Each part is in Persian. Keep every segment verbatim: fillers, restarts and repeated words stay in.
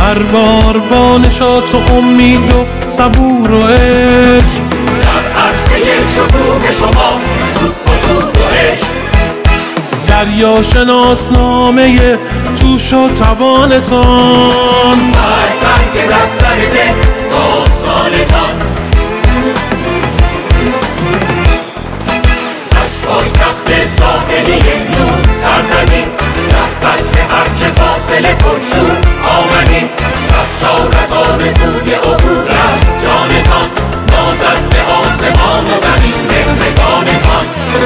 هر بار با نشاط و امید و صبور و عشق در عرصه شکوه شما توپ و توپ و عشق دریا شناسنامه جوش و توانتان برگ برگ دفتر دل داستانتان از پایتخت ساحلی نور سر زدیم در فتح هرچه فاصله پرشور آمدیم سرشار از آرزوی عبور از جانتان نازد به آسمان و زمین مهرگانتان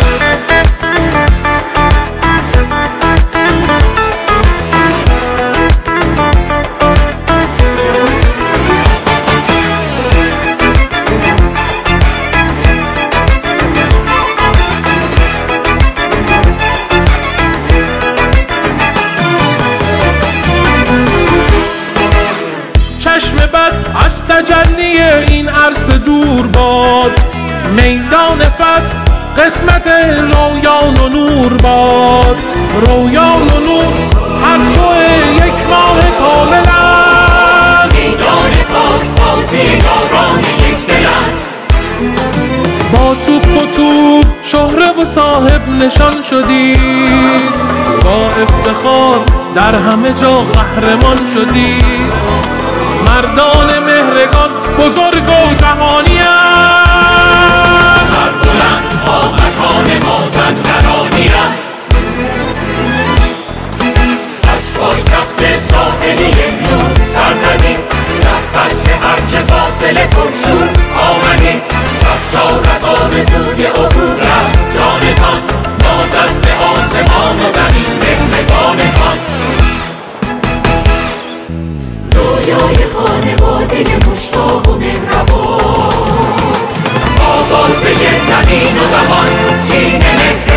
چشم بد از تجلی این عرصه دور باد میدان فتح قسمت رویان و نور باد رویان و نور هر دو یک ماه کاملند میدان پاک بازی یاران یک دلند با توپ و توپ شهره و صاحب نشان شدید با افتخار در همه جا قهرمان شدید مردان مهرگان بزرگ و جهانی است سربلند قامتان مازندرانی اند از پایتخت ساحلی نور سر زدیم در فتح هرچه فاصله پرشور آمدیم سرشار از آرزوی عبور از جانتان نازد به آسمان و زمین مهرگانتان رویای خانواده مشتاق و مهربان آوازه زمین و زمان تیم مهربان